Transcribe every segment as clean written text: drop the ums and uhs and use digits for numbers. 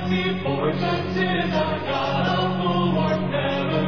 before senses our God of bulwark never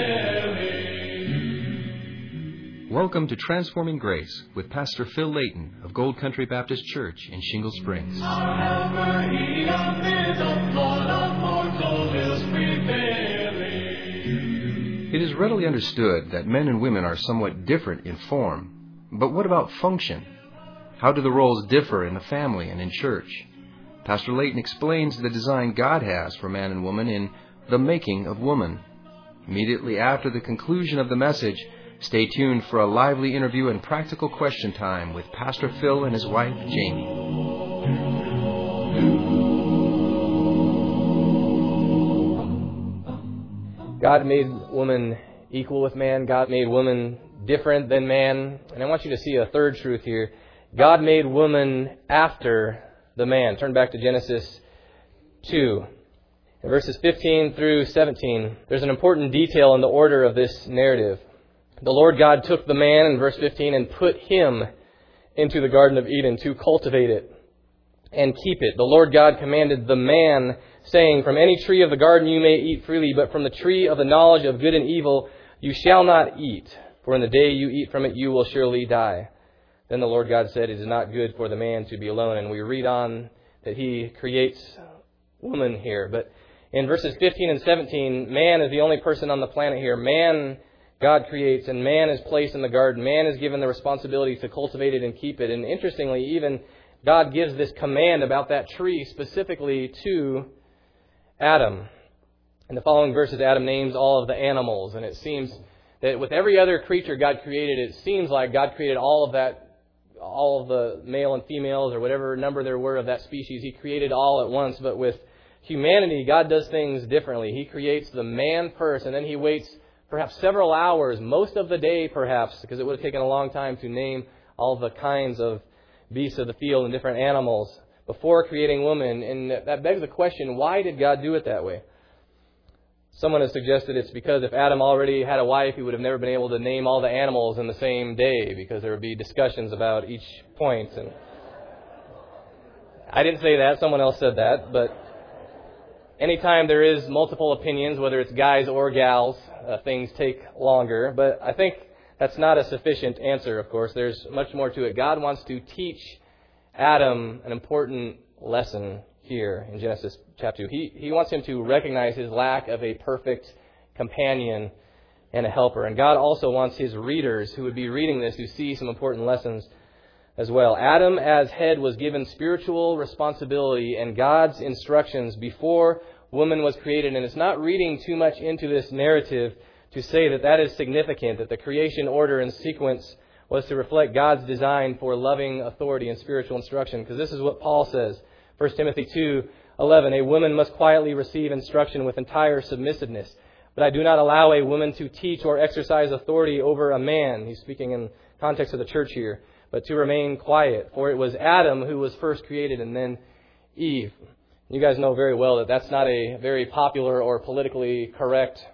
failing. Welcome to Transforming Grace with Pastor Phil Layton of Gold Country Baptist Church in Shingle Springs. Our helper, he amid the flood of mortal ills prevailing. It is readily understood that men and women are somewhat different in form. But what about function? How do the roles differ in the family and in church? Pastor Layton explains the design God has for man and woman in The Making of Woman. Immediately after the conclusion of the message, stay tuned for a lively interview and practical question time with Pastor Phil and his wife, Jamie. God made woman equal with man. God made woman different than man. And I want you to see a third truth here. God made woman after the man. Turn back to Genesis 2. In verses 15 through 17, there's an important detail in the order of this narrative. The Lord God took the man, in verse 15, and put him into the Garden of Eden to cultivate it and keep it. The Lord God commanded the man, saying, "From any tree of the garden you may eat freely, but from the tree of the knowledge of good and evil you shall not eat. For in the day you eat from it, you will surely die." Then the Lord God said, "It is not good for the man to be alone." And we read on that He creates woman here. But in verses 15 and 17, man is the only person on the planet here. Man, God creates, and man is placed in the garden. Man is given the responsibility to cultivate it and keep it. And interestingly, even God gives this command about that tree specifically to Adam. In the following verses, Adam names all of the animals, and it seems that with every other creature God created, it seems like God created all of the male and females, or whatever number there were of that species. He created all at once. But with humanity, God does things differently. He creates the man first, and then He waits perhaps several hours, most of the day perhaps, because it would have taken a long time to name all the kinds of beasts of the field and different animals before creating woman. And that begs the question, why did God do it that way? Someone has suggested it's because if Adam already had a wife, he would have never been able to name all the animals in the same day, because there would be discussions about each point. And I didn't say that, someone else said that. But anytime there is multiple opinions, whether it's guys or gals, things take longer. But I think that's not a sufficient answer, of course. There's much more to it. God wants to teach Adam an important lesson here in Genesis chapter 2. He wants him to recognize his lack of a perfect companion and a helper. And God also wants His readers who would be reading this to see some important lessons as well. Adam, as head, was given spiritual responsibility and God's instructions before woman was created. And it's not reading too much into this narrative to say that that is significant, that the creation order and sequence was to reflect God's design for loving authority and spiritual instruction. Because this is what Paul says, 1 Timothy 2:11, "A woman must quietly receive instruction with entire submissiveness. But I do not allow a woman to teach or exercise authority over a man." He's speaking in context of the church here. "But to remain quiet. For it was Adam who was first created, and then Eve." You guys know very well that that's not a very popular or politically correct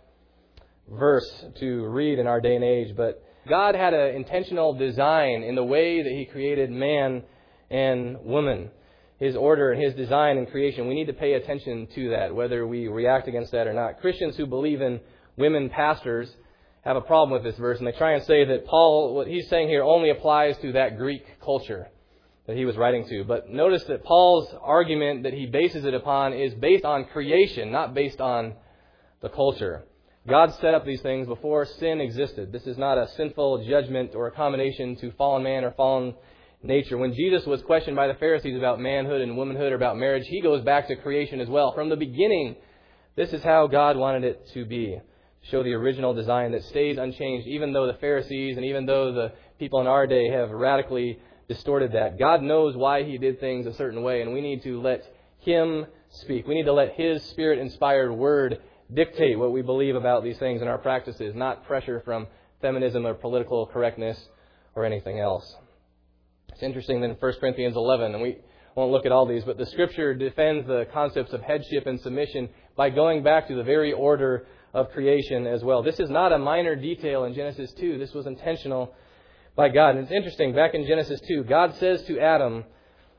verse to read in our day and age. But God had an intentional design in the way that He created man and woman. His order and His design in creation. We need to pay attention to that, whether we react against that or not. Christians who believe in women pastors have a problem with this verse, and they try and say that Paul, what he's saying here, only applies to that Greek culture that he was writing to. But notice that Paul's argument that he bases it upon is based on creation, not based on the culture. God set up these things before sin existed. This is not a sinful judgment or a combination to fallen man or fallen nature. When Jesus was questioned by the Pharisees about manhood and womanhood or about marriage, He goes back to creation as well. From the beginning, this is how God wanted it to be. Show the original design that stays unchanged, even though the Pharisees and even though the people in our day have radically distorted that. God knows why He did things a certain way, and we need to let Him speak. We need to let His Spirit-inspired Word dictate what we believe about these things in our practices, not pressure from feminism or political correctness or anything else. It's interesting that in 1 Corinthians 11, and we won't look at all these, but the Scripture defends the concepts of headship and submission by going back to the very order of creation as well. This is not a minor detail in Genesis 2. This was intentional by God. And it's interesting, back in Genesis 2, God says to Adam,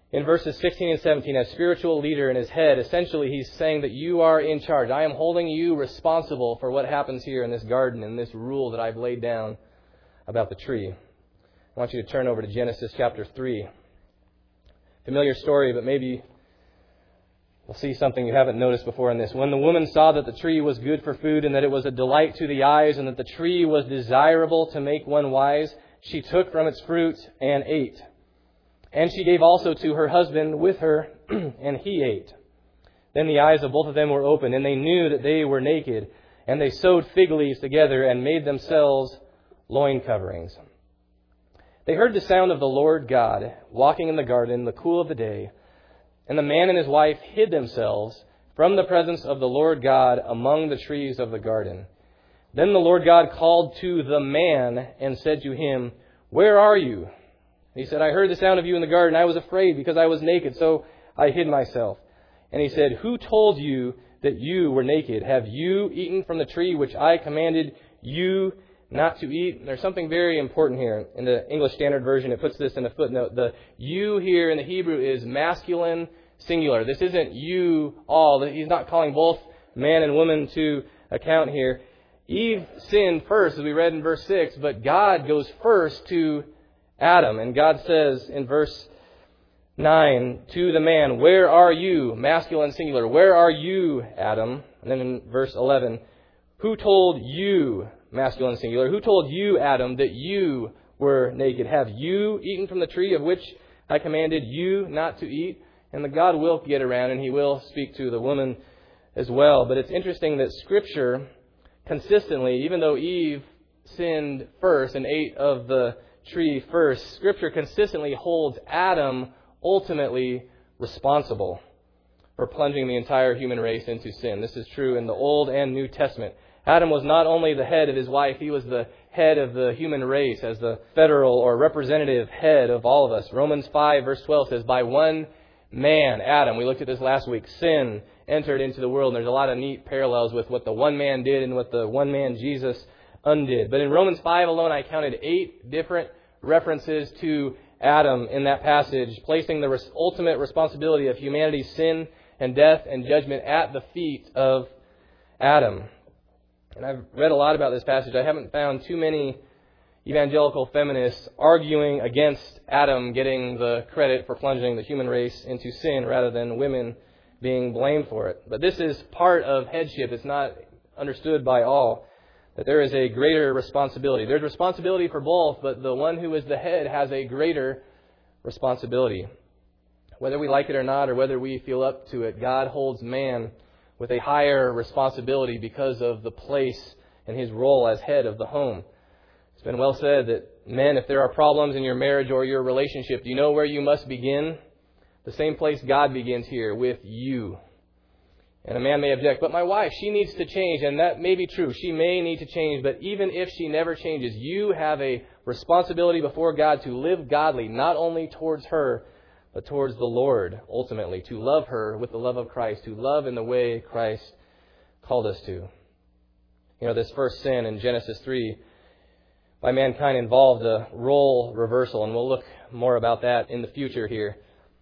In verses 16 and 17, as spiritual leader in his head, essentially he's saying that you are in charge. I am holding you responsible for what happens here in this garden and this rule that I've laid down about the tree. I want you to turn over to Genesis chapter 3. Familiar story, but maybe we'll see something you haven't noticed before in this. When the woman saw that the tree was good for food and that it was a delight to the eyes and that the tree was desirable to make one wise, she took from its fruit and ate. And she gave also to her husband with her, and he ate. Then the eyes of both of them were opened, and they knew that they were naked. And they sewed fig leaves together and made themselves loin coverings. They heard the sound of the Lord God walking in the garden in the cool of the day. And the man and his wife hid themselves from the presence of the Lord God among the trees of the garden. Then the Lord God called to the man and said to him, "Where are you?" He said, "I heard the sound of you in the garden. I was afraid because I was naked, so I hid myself." And he said, "Who told you that you were naked? Have you eaten from the tree which I commanded you not to eat?" There's something very important here. In the English Standard Version, it puts this in a footnote. The you here in the Hebrew is masculine singular. This isn't you all. He's not calling both man and woman to account here. Eve sinned first, as we read in verse 6, but God goes first to Adam. And God says in verse 9 to the man, "Where are you?" Masculine singular. "Where are you, Adam?" And then in verse 11, "Who told you," masculine singular, "who told you, Adam, that you were naked? Have you eaten from the tree of which I commanded you not to eat?" And the God will get around and he will speak to the woman as well. But it's interesting that Scripture consistently, even though Eve sinned first and ate of the tree first, Scripture consistently holds Adam ultimately responsible for plunging the entire human race into sin. This is true in the Old and New Testament. Adam was not only the head of his wife, he was the head of the human race as the federal or representative head of all of us. Romans 5 verse 12 says, "By one man, Adam," we looked at this last week, "sin entered into the world." And there's a lot of neat parallels with what the one man did and what the one man Jesus undid. But in Romans 5 alone, I counted 8 different references to Adam in that passage, placing the ultimate responsibility of humanity's sin and death and judgment at the feet of Adam. And I've read a lot about this passage. I haven't found too many evangelical feminists arguing against Adam getting the credit for plunging the human race into sin rather than women being blamed for it. But this is part of headship. It's not understood by all. That there is a greater responsibility. There's responsibility for both, but the one who is the head has a greater responsibility. Whether we like it or not, or whether we feel up to it, God holds man with a higher responsibility because of the place and his role as head of the home. It's been well said that men, if there are problems in your marriage or your relationship, do you know where you must begin? The same place God begins here, with you. And a man may object, "But my wife, she needs to change." And that may be true. She may need to change. But even if she never changes, you have a responsibility before God to live godly, not only towards her, but towards the Lord, ultimately. To love her with the love of Christ. To love in the way Christ called us to. You know, this first sin in Genesis 3 by mankind involved a role reversal. And we'll look more about that in the future here.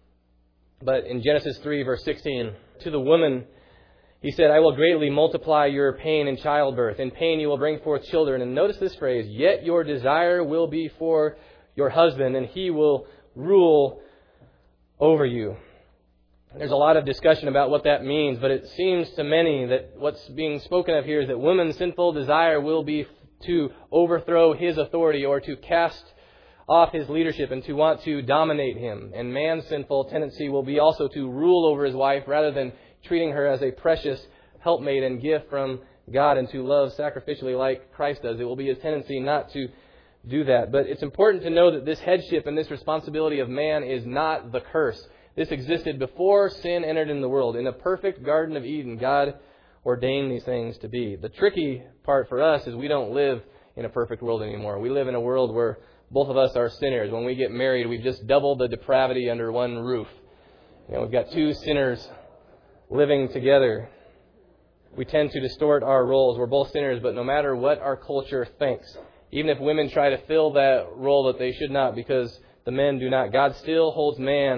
But in Genesis 3, verse 16, to the woman, he said, "I will greatly multiply your pain in childbirth. In pain you will bring forth children." And notice this phrase, "Yet your desire will be for your husband, and he will rule over you." There's a lot of discussion about what that means, but it seems to many that what's being spoken of here is that woman's sinful desire will be to overthrow his authority or to cast off his leadership and to want to dominate him. And man's sinful tendency will be also to rule over his wife rather than treating her as a precious helpmate and gift from God and to love sacrificially like Christ does. It will be his tendency not to do that. But it's important to know that this headship and this responsibility of man is not the curse. This existed before sin entered in the world. In the perfect Garden of Eden, God ordained these things to be. The tricky part for us is we don't live in a perfect world anymore. We live in a world where both of us are sinners. When we get married, we've just doubled the depravity under one roof. You know, we've got two sinners living together. We tend to distort our roles. We're both sinners, but no matter what our culture thinks, even if women try to fill that role that they should not because the men do not, God still holds man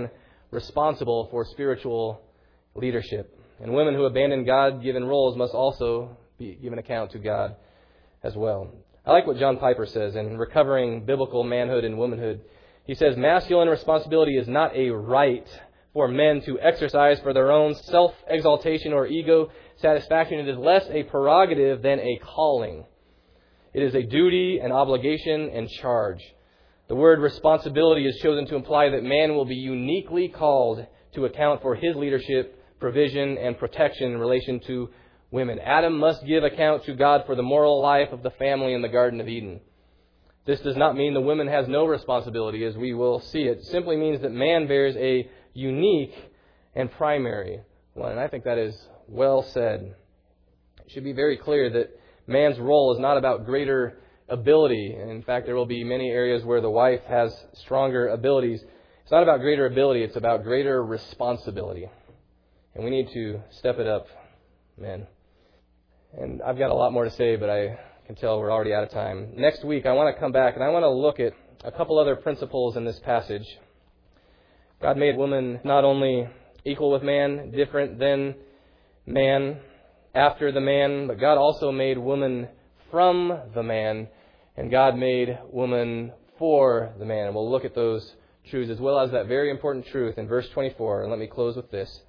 responsible for spiritual leadership. And women who abandon God-given roles must also be given account to God as well. I like what John Piper says in Recovering Biblical Manhood and Womanhood. He says, masculine responsibility is not a right for men to exercise for their own self-exaltation or ego satisfaction. It is less a prerogative than a calling. It is a duty, an obligation, and charge. The word responsibility is chosen to imply that man will be uniquely called to account for his leadership, provision, and protection in relation to women. Adam must give account to God for the moral life of the family in the Garden of Eden. This does not mean the woman has no responsibility, as we will see. It simply means that man bears a unique and primary one. And I think that is well said. It should be very clear that man's role is not about greater ability. In fact, there will be many areas where the wife has stronger abilities. It's not about greater ability, it's about greater responsibility. And we need to step it up, men. And I've got a lot more to say, but I can tell we're already out of time. Next week, I want to come back and I want to look at a couple other principles in this passage. God made woman not only equal with man, different than man, after the man, but God also made woman from the man, and God made woman for the man. And we'll look at those truths as well as that very important truth in verse 24. And let me close with this.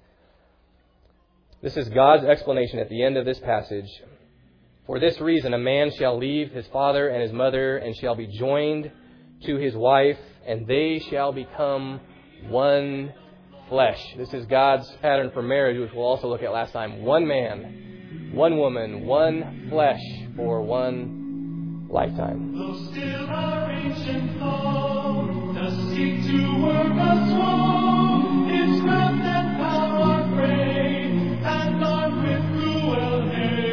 This is God's explanation at the end of this passage. For this reason, a man shall leave his father and his mother and shall be joined to his wife, and they shall become one flesh. This is God's pattern for marriage, which we'll also look at last time. One man, one woman, one flesh for one lifetime. Though still our ancient foe does seek to work us wrong, its wrath and power great, and armed with cruel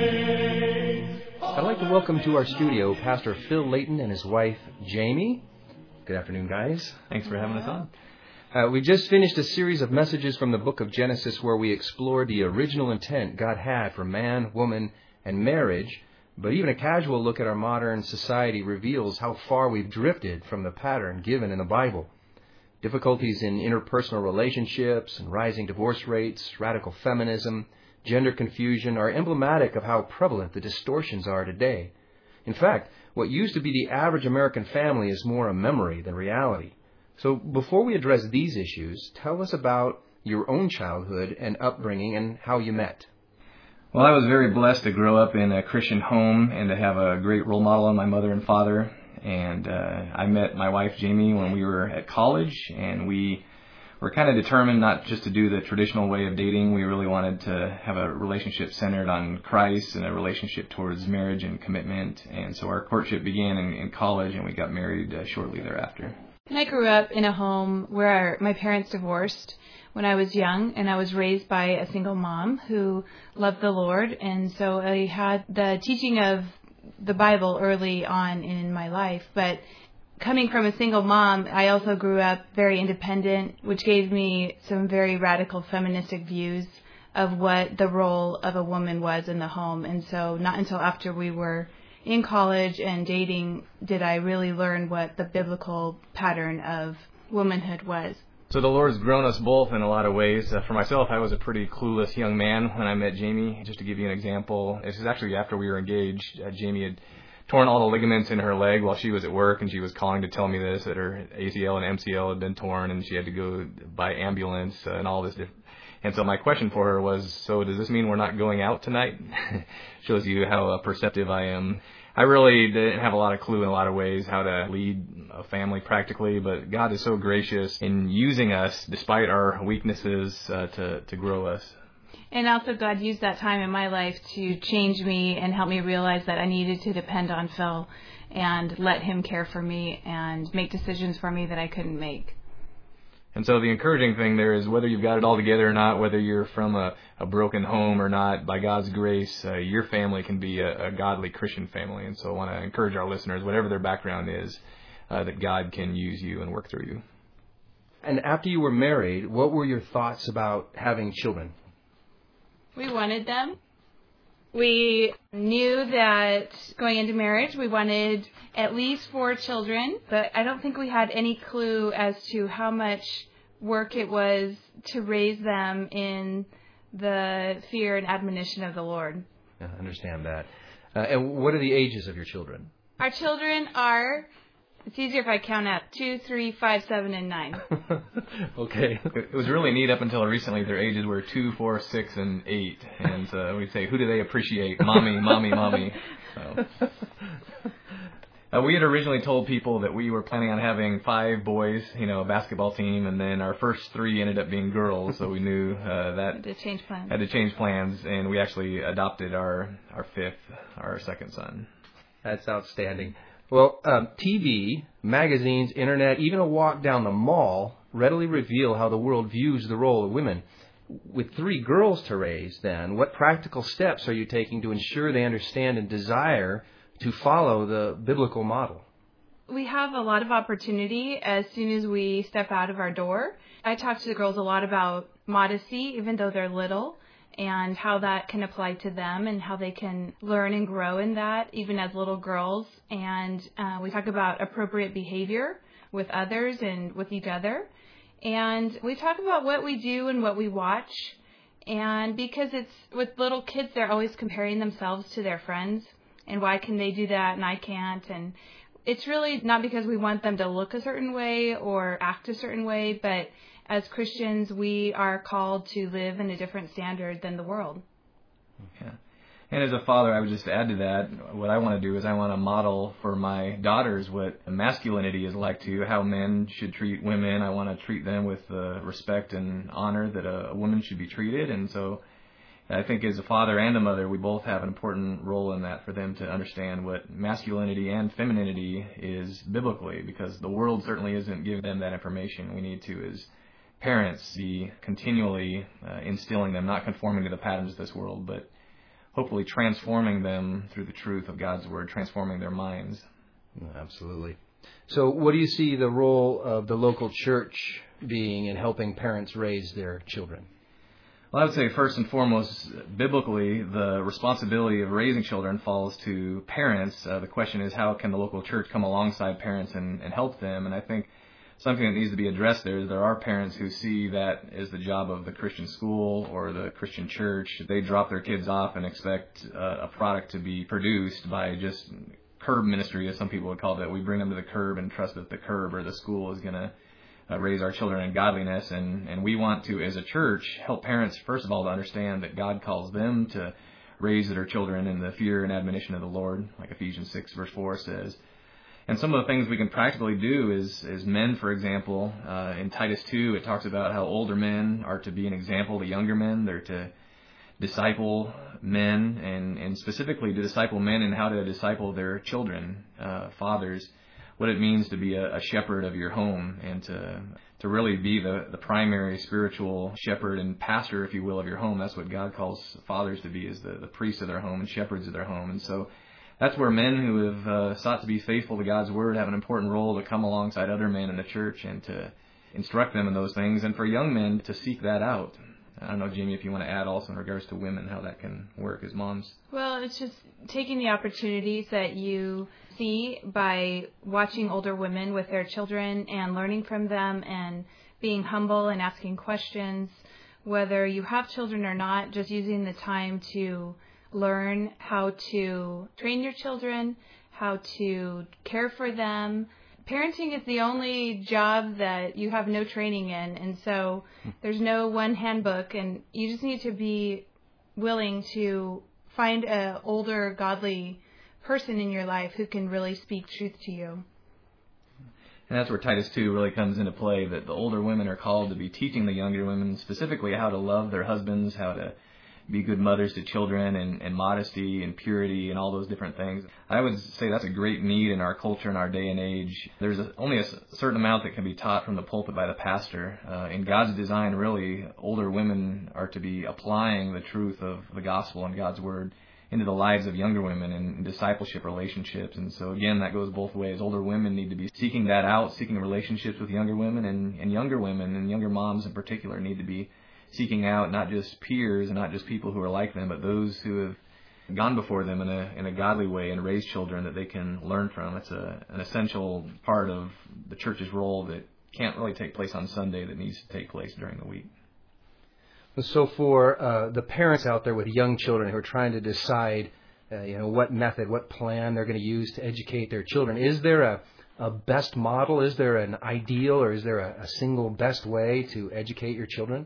hate. I'd like to welcome to our studio Pastor Phil Layton and his wife, Jamie. Good afternoon, guys. Thanks for having us on. We just finished a series of messages from the book of Genesis where we explored the original intent God had for man, woman, and marriage. But even a casual look at our modern society reveals how far we've drifted from the pattern given in the Bible. Difficulties in interpersonal relationships and rising divorce rates, radical feminism, gender confusion are emblematic of how prevalent the distortions are today. In fact, what used to be the average American family is more a memory than reality. So before we address these issues, tell us about your own childhood and upbringing and how you met. Well, I was very blessed to grow up in a Christian home and to have a great role model in my mother and father. And I met my wife, Jamie, when we were at college, and we were kind of determined not just to do the traditional way of dating. We really wanted to have a relationship centered on Christ and a relationship towards marriage and commitment. And so our courtship began in college, and we got married shortly thereafter. And I grew up in a home where my parents divorced when I was young, and I was raised by a single mom who loved the Lord. And so I had the teaching of the Bible early on in my life. But coming from a single mom, I also grew up very independent, which gave me some very radical feministic views of what the role of a woman was in the home. And so not until after we were in college and dating did I really learn what the biblical pattern of womanhood was. So the Lord's grown us both in a lot of ways. For myself, I was a pretty clueless young man when I met Jamie. Just to give you an example, this is actually after we were engaged. Jamie had torn all the ligaments in her leg while she was at work, and she was calling to tell me this, that her ACL and MCL had been torn, and she had to go by ambulance and all this different. And so my question for her was, so does this mean we're not going out tonight? Shows you how perceptive I am. I really didn't have a lot of clue in a lot of ways how to lead a family practically, but God is so gracious in using us despite our weaknesses to grow us. And also God used that time in my life to change me and help me realize that I needed to depend on Phil and let him care for me and make decisions for me that I couldn't make. And so the encouraging thing there is whether you've got it all together or not, whether you're from a broken home or not, by God's grace, your family can be a godly Christian family. And so I want to encourage our listeners, whatever their background is, that God can use you and work through you. And after you were married, what were your thoughts about having children? We wanted them. We knew that going into marriage, we wanted at least 4 children, but I don't think we had any clue as to how much work it was to raise them in the fear and admonition of the Lord. I understand that. And what are the ages of your children? Our children are, it's easier if I count out, 2, 3, 5, 7, and 9. Okay. It was really neat up until recently. Their ages were 2, 4, 6, and 8. And we'd say, who do they appreciate? Mommy, mommy, mommy. So. We had originally told people that we were planning on having 5 boys, a basketball team, and then our first 3 ended up being girls, so we knew that Had to change plans. had to change plans, and we actually adopted our 5th, our second son. That's outstanding. Well, TV, magazines, internet, even a walk down the mall readily reveal how the world views the role of women. With 3 girls to raise, then, what practical steps are you taking to ensure they understand and desire to follow the biblical model? We have a lot of opportunity as soon as we step out of our door. I talk to the girls a lot about modesty, even though they're little, and how that can apply to them and how they can learn and grow in that, even as little girls. And we talk about appropriate behavior with others and with each other. And we talk about what we do and what we watch. And because it's with little kids, they're always comparing themselves to their friends. And why can they do that and I can't? And it's really not because we want them to look a certain way or act a certain way, but as Christians, we are called to live in a different standard than the world. Yeah. And as a father, I would just add to that, what I want to do is I want to model for my daughters what masculinity is like to how men should treat women. I want to treat them with the respect and honor that a woman should be treated. And so I think as a father and a mother, we both have an important role in that for them to understand what masculinity and femininity is biblically, because the world certainly isn't giving them that information. We need to, as parents, be continually instilling them, not conforming to the patterns of this world, but hopefully transforming them through the truth of God's Word, transforming their minds. Absolutely. So what do you see the role of the local church being in helping parents raise their children? Well, I would say first and foremost, biblically, the responsibility of raising children falls to parents. The question is, how can the local church come alongside parents and help them? And I think something that needs to be addressed there is there are parents who see that as the job of the Christian school or the Christian church. They drop their kids off and expect a product to be produced by just curb ministry, as some people would call it. We bring them to the curb and trust that the curb or the school is going to raise our children in godliness, and we want to, as a church, help parents, first of all, to understand that God calls them to raise their children in the fear and admonition of the Lord, like Ephesians 6, verse 4 says. And some of the things we can practically do is men, for example, in Titus 2, it talks about how older men are to be an example to younger men. They're to disciple men, and specifically to disciple men in how to disciple their children, fathers, what it means to be a shepherd of your home and to really be the primary spiritual shepherd and pastor, if you will, of your home. That's what God calls fathers to be, is the priests of their home and shepherds of their home. And so that's where men who have sought to be faithful to God's Word have an important role to come alongside other men in the church and to instruct them in those things, and for young men to seek that out. I don't know, Jamie, if you want to add also in regards to women, how that can work as moms. Well, it's just taking the opportunities that you see by watching older women with their children and learning from them and being humble and asking questions, whether you have children or not, just using the time to learn how to train your children, how to care for them. Parenting is the only job that you have no training in, and so there's no one handbook, and you just need to be willing to find an older, godly person in your life who can really speak truth to you. And that's where Titus 2 really comes into play, that the older women are called to be teaching the younger women specifically how to love their husbands, how to be good mothers to children, and modesty and purity and all those different things. I would say that's a great need in our culture in our day and age. There's only a certain amount that can be taught from the pulpit by the pastor. In God's design, really, older women are to be applying the truth of the gospel and God's Word into the lives of younger women and discipleship relationships. And so, again, that goes both ways. Older women need to be seeking that out, seeking relationships with younger women, and younger women and younger moms in particular need to be seeking out not just peers and not just people who are like them, but those who have gone before them in a godly way and raised children that they can learn from. It's an essential part of the church's role that can't really take place on Sunday that needs to take place during the week. So for the parents out there with young children who are trying to decide, what method, what plan they're going to use to educate their children, is there a best model? Is there an ideal, or is there a single best way to educate your children?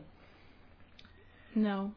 No.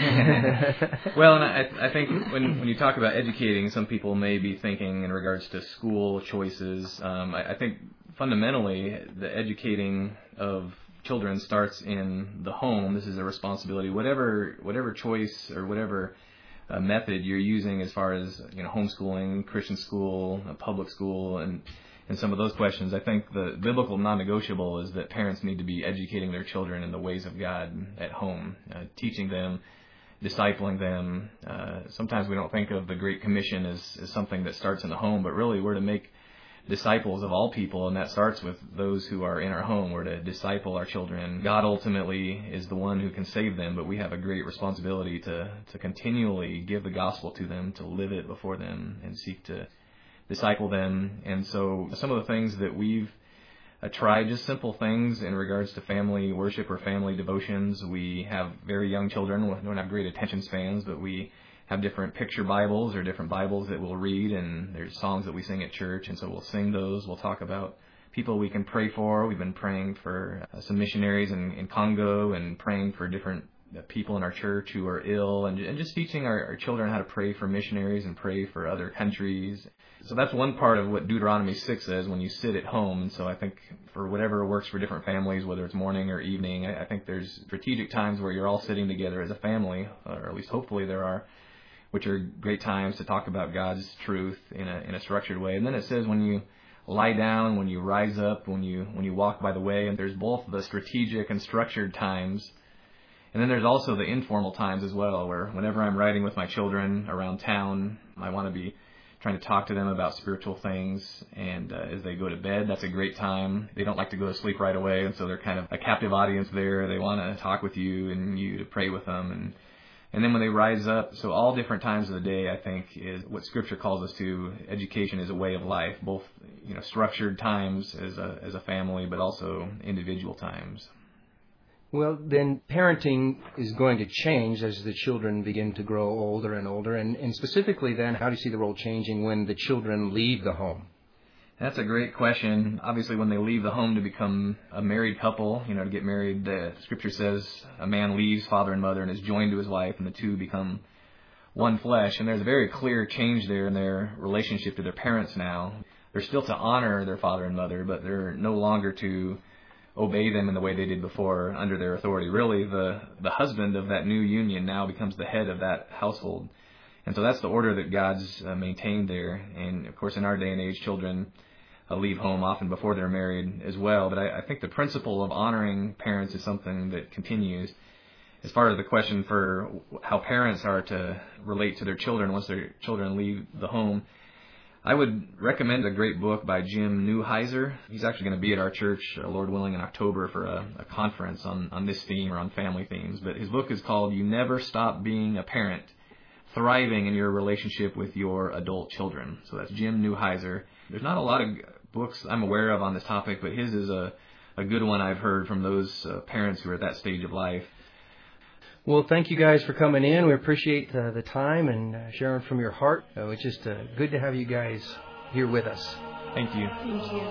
Well, and I think when you talk about educating, some people may be thinking in regards to school choices. I think fundamentally the educating of children starts in the home. This is a responsibility. Whatever choice or whatever method you're using as far as homeschooling, Christian school, public school, and some of those questions, I think the biblical non-negotiable is that parents need to be educating their children in the ways of God at home, teaching them, discipling them. Sometimes we don't think of the Great Commission as something that starts in the home, but really we're to make disciples of all people, and that starts with those who are in our home. We're to disciple our children. God ultimately is the one who can save them, but we have a great responsibility to continually give the gospel to them, to live it before them, and seek to disciple them. And so some of the things that we've tried, just simple things in regards to family worship or family devotions. We have very young children. We don't have great attention spans, but we have different picture Bibles or different Bibles that we'll read, and there's songs that we sing at church, and so we'll sing those. We'll talk about people we can pray for. We've been praying for some missionaries in Congo, and praying for different people in our church who are ill, and just teaching our children how to pray for missionaries and pray for other countries. So that's one part of what Deuteronomy 6 says when you sit at home. And so I think for whatever works for different families, whether it's morning or evening, I think there's strategic times where you're all sitting together as a family, or at least hopefully there are, which are great times to talk about God's truth in a structured way. And then it says when you lie down, when you rise up, when you walk by the way, and there's both the strategic and structured times. And then there's also the informal times as well, where whenever I'm riding with my children around town, I want to be trying to talk to them about spiritual things. And as they go to bed, that's a great time. They don't like to go to sleep right away, and so they're kind of a captive audience there. They want to talk with you and you to pray with them. And then when they rise up, so all different times of the day, I think, is what Scripture calls us to. Education is a way of life, both structured times as a family, but also individual times. Well, then parenting is going to change as the children begin to grow older and older. And specifically then, how do you see the role changing when the children leave the home? That's a great question. Obviously, when they leave the home to become a married couple, to get married, the Scripture says a man leaves father and mother and is joined to his wife, and the two become one flesh. And there's a very clear change there in their relationship to their parents now. They're still to honor their father and mother, but they're no longer to obey them in the way they did before under their authority. Really, the husband of that new union now becomes the head of that household. And so that's the order that God's maintained there. And, of course, in our day and age, children leave home often before they're married as well. But I think the principle of honoring parents is something that continues. As far as the question for how parents are to relate to their children once their children leave the home, I would recommend a great book by Jim Neuheiser. He's actually going to be at our church, Lord willing, in October for a conference on this theme or on family themes. But his book is called You Never Stop Being a Parent, Thriving in Your Relationship with Your Adult Children. So that's Jim Neuheiser. There's not a lot of books I'm aware of on this topic, but his is a good one I've heard from those parents who are at that stage of life. Well, thank you guys for coming in. We appreciate the time and sharing from your heart. It's just good to have you guys here with us. Thank you. Thank you.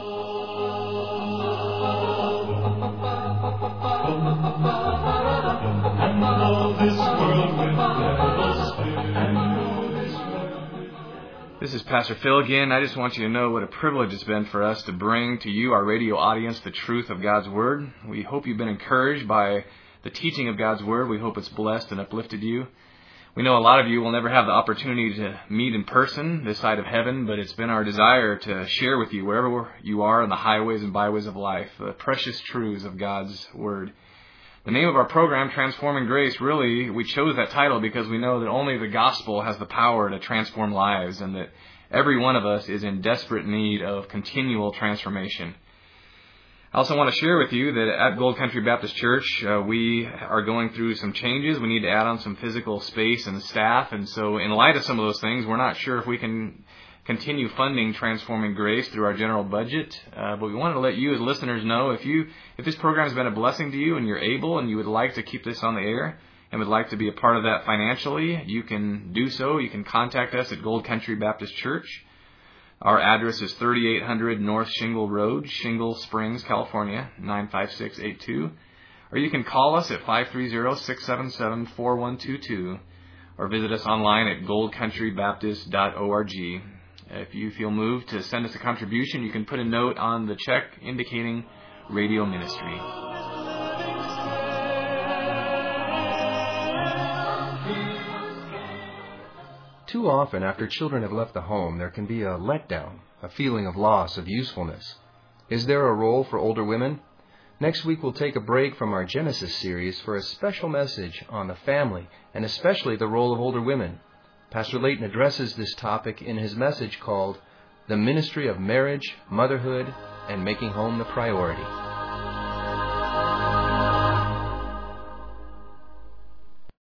And all this world will never spin. This is Pastor Phil again. I just want you to know what a privilege it's been for us to bring to you, our radio audience, the truth of God's Word. We hope you've been encouraged by the teaching of God's Word. We hope it's blessed and uplifted you. We know a lot of you will never have the opportunity to meet in person this side of heaven, but it's been our desire to share with you wherever you are in the highways and byways of life, the precious truths of God's Word. The name of our program, Transforming Grace, really, we chose that title because we know that only the gospel has the power to transform lives, and that every one of us is in desperate need of continual transformation. I also want to share with you that at Gold Country Baptist Church, we are going through some changes. We need to add on some physical space and staff, and so in light of some of those things, we're not sure if we can continue funding Transforming Grace through our general budget. But we wanted to let you as listeners know if this program has been a blessing to you and you're able and you would like to keep this on the air and would like to be a part of that financially, you can do so. You can contact us at Gold Country Baptist Church. Our address is 3800 North Shingle Road, Shingle Springs, California, 95682. Or you can call us at 530-677-4122 or visit us online at goldcountrybaptist.org. If you feel moved to send us a contribution, you can put a note on the check indicating radio ministry. Too often, after children have left the home, there can be a letdown, a feeling of loss of usefulness. Is there a role for older women? Next week, we'll take a break from our Genesis series for a special message on the family, and especially the role of older women. Pastor Layton addresses this topic in his message called The Ministry of Marriage, Motherhood, and Making Home the Priority.